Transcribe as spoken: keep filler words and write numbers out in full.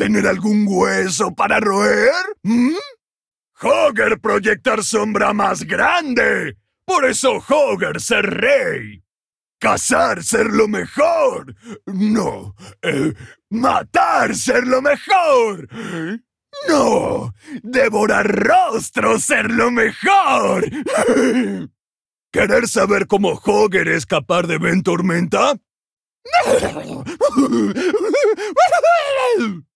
¿Tener algún hueso para roer? ¿Mm? Hogger proyectar sombra más grande. Por eso Hogger ser rey. Cazar ser lo mejor. No. Eh, matar ser lo mejor. No. Devorar rostros ser lo mejor. ¿Querer saber cómo Hogger es capaz de Ventormenta?